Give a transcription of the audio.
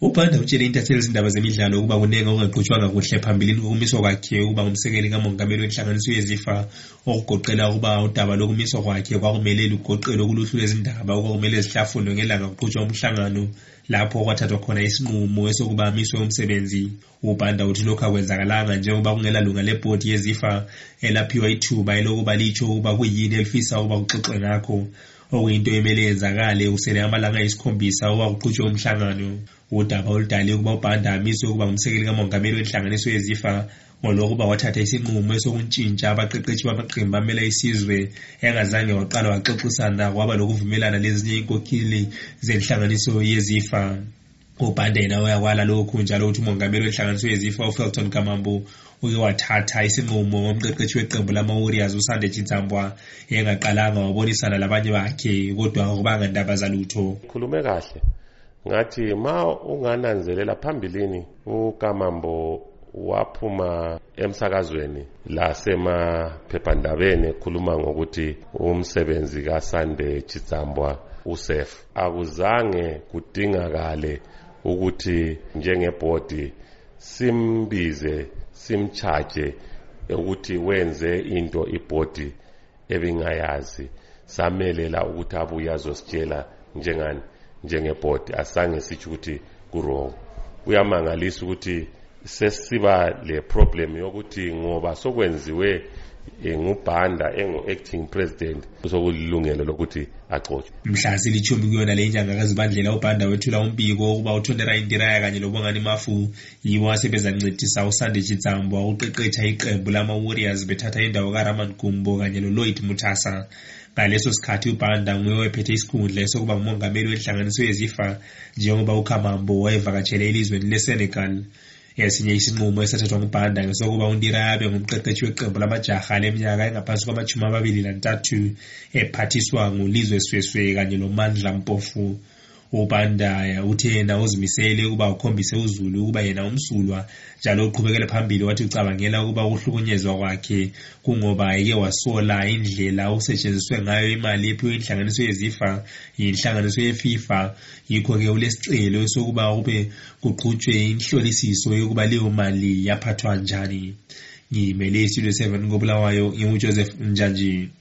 UBanda utshele intatheli izindaba zemidlalo ukuba kunenge okungaqhutshwanga kuhle phambilini kokumiswa kwakhe ukuba ngumsekeli kamongameli wenhlanganiso yeZIFA, okugoqela ukuba udaba lokumiswa kwakhe kwakumele lugoqelwe kuluhlu lwezindaba okwakumele zihlafundwe ngelanga kuqhutshwa umhlangano lapho kwathathwa khona isinqumo esokuba amiswe umsebenzi. UBanda uthi lokhu akwenzakalanga njengoba kungelalunga lebhodi yeZIFA elaphiwa ithuba elokuba litsho ukuba kuyini elifisa ukuba kuxoxe ngakho, okuyinto emele yenzakale usele amalanga ayisikhombisa ukuba kuqhutshwe umhlangano. Udaba oludale ukuba uBanda amiswe ukuba ngumsekeli kamongameli wenhlanganiso yeZIFA ngolokuba wathatha isinqumo esokuntshintsha abaqeqeshi bamaqembu amela isizwe engazange waqala waxoxisana kwaba lokuvumelana lezinye inkokheli zenhlanganiso yeZIFA. UBanda yena uyakwala lokhu njalo uthi umongameli wenhlanganiso yeZIFA uFelton Kamambo uke wathatha isinqumo ngomqeqeshi weqembu lama-Warriors uSande Chitsambwa engaqalanga wabonisana labanye bakhe kodwa akubanga ndaba zalutho. Khulume kahle ngathi ma ungananzelela phambilini uKamambo waphuma emsakazweni lasemaphephandabeni ekhuluma ngokuthi umsebenzi kaSande Chitsambwa usef, akuzange kudingakale ukuthi njengebhodi simbize simcharge ukuthi wenze into ibhodi ebingayazi, samelela ukuthi abuye azositshela njengebhodi. Asange sithi ukuthi kurong. Kuyamangalisa ukuthi sesiba le problem yokuthi ngoba sokwenziwe nguBanda engu-acting president sokulilungelo lokuthi axoxe. Mhla silithumi kuyona le nyanga kaZibandlela uBanda wethula umbiko ukuba uThondera Indiraya kanye noBongani Mafu yibo asebezancedisa uSande Chitsambwa uqeqesha iqembu lama-Warriors bethatha indawo kaRaman Gumbo kanye noLloyd Muthasa. Ngaleso sikhathi uBanda nguye wephethe isikhundla esokuba ngumongameli wenhlanganiso yeZIFA njengoba uKamambo wayevakatshele elizweni leSenegal. Esinye isinqumo esathathwa nguBanda ngesokuba uNdiraya abe ngumqeqeshi weqembu lamajaha leminyaka engaphansi kwama-23 ephathiswa nguLizwe Sweswe kanye noMandla Mpofu. uBanda uthe yena uzimisele ukuba ukhombise uZulu ukuba yena umsulwa njalo uqhubekele phambili wathi ucabangela ukuba ukuhlukunyezwa kwakhe kungoba ayeke wasola indlela osetshenziswe ngayo imali ephiwe inhlanganiso yeZIFA yinhlanganiso yeFIFA. Yikho-ke ulesicelo sokuba kube kuqhutshwe inhlolisiso yokuba leyo mali yaphathwa njani. Ngimele iStudio 7 koBulawayo, nginguJoseph Njanji.